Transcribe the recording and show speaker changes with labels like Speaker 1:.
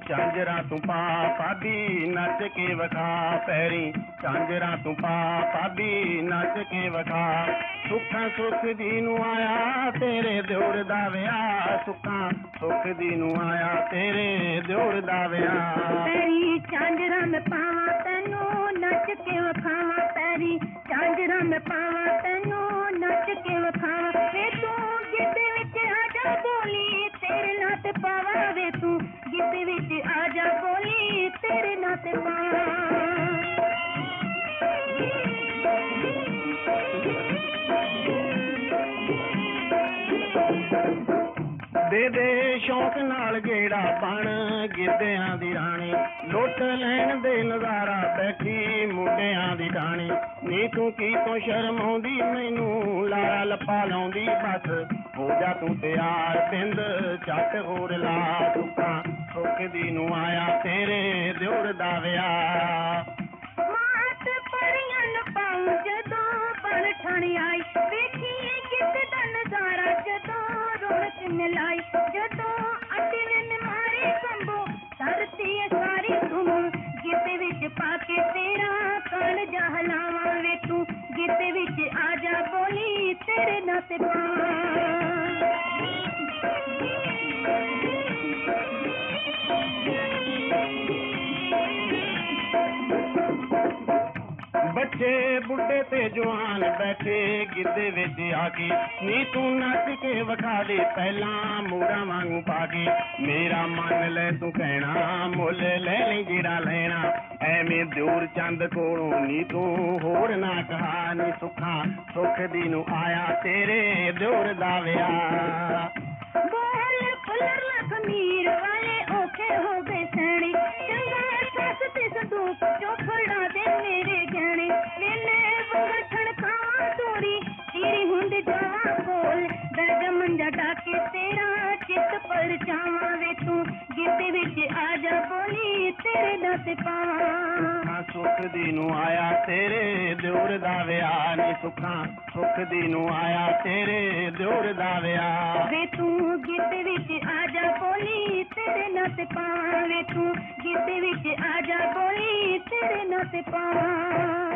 Speaker 1: ਝਾਂਜਰਾਂ ਤੂੰ ਪਾ ਭਾਬੀ ਨੱਚ ਕੇ ਵਿਖਾ, ਪੈਰੀ ਝਾਂਜਰਾਂ ਤੂੰ ਪਾ ਭਾਬੀ ਨੱਚ ਕੇ ਵਿਖਾ। ਸੁੱਖਾਂ ਸੁੱਖ ਦੀ ਨੂੰ ਆਇਆ ਤੇਰੇ ਦਿਓਰ ਦਾ ਵਿਆਹ, ਸੁੱਖਾਂ ਸੁੱਖ ਦੀ ਨੂੰ ਆਇਆ ਤੇਰੇ ਦਿਓਰ ਦਾ ਵਿਆਹ।
Speaker 2: ਪੈਰੀ ਝਾਂਜਰਾਂ ਮੈਂ ਪਾਵਾਂ ਤੈਨੂੰ ਨੱਚ ਕੇ ਵਿਖਾਵਾਂ, ਪੈਰੀ ਝਾਂਜਰਾਂ ਮੈਂ ਪਾਵਾਂ ਤੈਨੂੰ ਨੱਚ ਕੇ ਵਿਖਾਵਾਂ। ਵੇ ਤੂੰ ਗਿੱਧੇ ਵਿੱਚ ਆ ਜਾ ਬੋਲੀ ਤੇਰੇ ਨਾਂ ਤੇ ਪਾਵਾਂ, ਵੇ ਤੂੰ ਗਿੱਧੇ ਵਿੱਚ ਆ ਜਾ ਬੋਲੀ ਤੇਰੇ ਨਾਂ ਤੇ ਪਾਵਾਂ।
Speaker 1: ਦੇ ਦੇ ਸ਼ੌਕ ਨਾਲ ਗੇੜਾ ਬਣ ਗਿੱਧਿਆਂ ਦੀ ਰਾਣੀ, ਲੁੱਟ ਲੈਣ ਦੇ ਨਜ਼ਾਰਾ ਬੈਠੀ ਮੁੰਡਿਆਂ ਦੀ ਢਾਣੀ। ਨੀ ਤੂੰ ਕੀ ਤੋਂ ਸ਼ਰਮਾਉਂਦੀ ਮੈਨੂੰ ਲਾਰਾ ਲੱਪਾ ਲਾਉਂਦੀ, ਬਸ ਹੋ ਜਾ ਤੂੰ ਤਿਆਰ ਬਿੰਦ ਝੱਟ ਹੋਰ ਲਾ। ਸੁੱਖਾਂ ਸੁੱਖ ਦੀ ਨੂੰ ਆਇਆ ਤੇਰੇ ਦਿਓਰ ਦਾ ਵਿਆਹ।
Speaker 2: ਮਾਤ ਪਰੀਆਂ ਨੂੰ ਪਾਉ ਜਦੋਂ ਬਣ ਠਾਣੀ ਆਈ, ਵੇਖੀਏ ਗਿੱਧੇ ਦਾ ਨਜ਼ਾਰਾ ਜਦੋਂ ਰੌਣਕ ਮਿਲਾਈ। ਜਦੋਂ ਅੱਡੇ ਨੇ ਮਾਰੇ ਕੰਬੋ ਧਰਤੀ ਹੈ ਸਾਰੀ ਧੂਮ, ਗਿੱਧੇ ਵਿੱਚ ਪਾ ਕੇ ਤੇਰਾ ਕਾਲਜਾ ਹਲਾਵਾਂ, ਵੇ ਤੂੰ ਗਿੱਧੇ ਵਿੱਚ ਆ ਜਾ ਬੋਲੀ ਤੇਰੇ ਨਾਂ ਤੇ ਪਾਵਾਂ।
Speaker 1: ਬੱਚੇ ਬੁੱਢੇ ਤੇ ਜਵਾਨ ਬੈਠੇ ਗਿੱਧੇ ਵਿੱਚ ਆ ਕੇ, ਨੀ ਤੂੰ ਨੱਚ ਕੇ ਵਿਖਾ ਦੇ ਪਹਿਲਾਂ ਮੋਰਾਂ ਵਾਂਗੂ ਪਾ ਕੇ। ਮੇਰਾ ਮੰਨ ਲੈ ਤੂੰ ਕਹਿਣਾ ਮੁੱਲ ਲੈ ਲਈ ਜਿਹੜਾ ਲੈਣਾ, ਐਵੇਂ ਦਿਓਰ ਚੰਦ ਕੋਲੋਂ ਨੀ ਤੂੰ ਹੋਰ ਨਾ ਕਹਾ। ਨੀ ਸੁੱਖਾਂ ਸੁੱਖ ਦੀ ਨੂੰ ਆਇਆ ਤੇਰੇ ਦਿਓਰ ਦਾ ਵਿਆਹ।
Speaker 2: ਬੋਲ ਫੁੱਲਰ ਲੱਖ ਮੀਰ ਵਾਲੇ ਔਖੇ ਹੋ ਗਏ ਸੈਣੀ, ਚੰਗਾ ਸੱਸ ਤੇ ਸੰਦੂਕ ਚੋਂ ਫੜਾ ਦੇ ਮੇਰੇ ਗਹਿਣੇ। ਵੇਲੇ ਵੰਗਰ ਛਣਕਾਵਾਂ ਤੋਰੀ ਤੇਰੀ ਹੁੰਦ ਜਾਵਾਂ ਕੋਲ, ਬਹਿ ਜਾ ਮੰਜਾ ਢਾ ਕੇ ਤੇਰਾ ਚਿੱਤ ਪਰਚਾਵਾਂ, ਵੇ ਤੂੰ ਗਿੱਧੇ ਵਿੱਚ ਆ ਜਾ ਬੋਲੀ ਤੇਰੇ ਨਾਂ ਤੇ ਪਾਵਾਂ।
Speaker 1: ਸੁੱਖ ਦੀ ਨੂੰ ਆਇਆ ਤੇਰੇ ਦਿਓਰ ਦਾ ਵਿਆਹ, ਨੀ ਸੁੱਖਾਂ ਸੁੱਖ ਦੀ ਨੂੰ ਆਇਆ ਤੇਰੇ ਦਿਓਰ ਦਾ ਵਿਆਹ।
Speaker 2: ਵੇ ਤੂੰ ਗਿੱਧੇ ਵਿੱਚ ਆ ਜਾ ਬੋਲੀ ਤੇਰੇ ਨਾਂ ਤੇ ਪਾਵਾਂ, ਵੇ ਤੂੰ ਗਿੱਧੇ ਵਿੱਚ ਆ ਜਾ ਬੋਲੀ ਤੇਰੇ ਨਾਂ ਤੇ ਪਾਵਾਂ।